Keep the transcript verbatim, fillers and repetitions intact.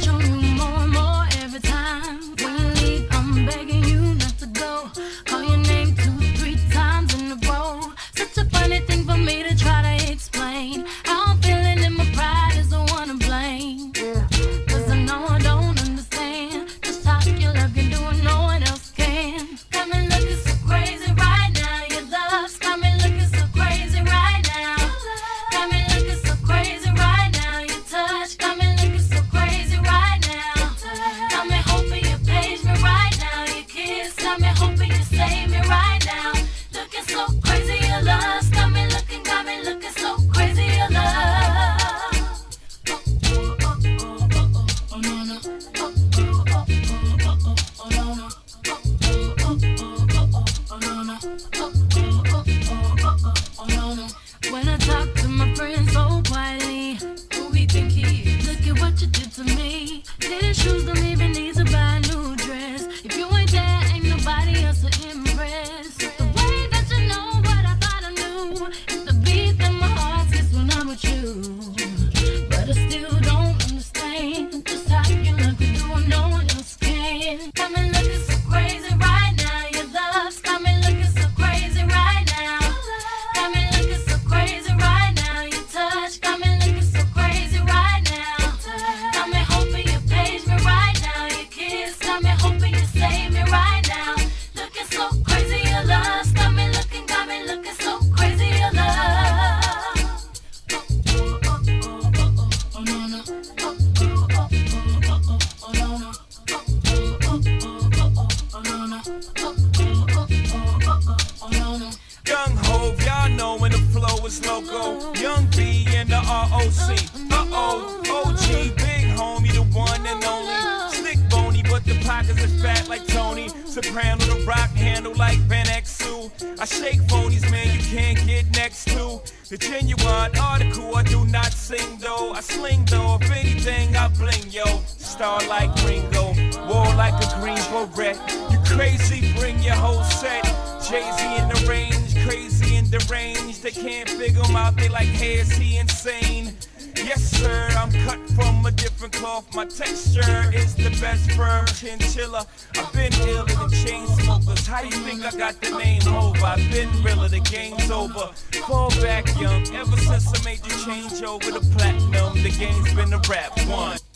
My texture is the best firm chinchilla. I've been iller than chain smokers. How you think I got the name over? I've been realer, the game's over. Fall back young, ever since I made the change over to platinum. The game's been a rap one.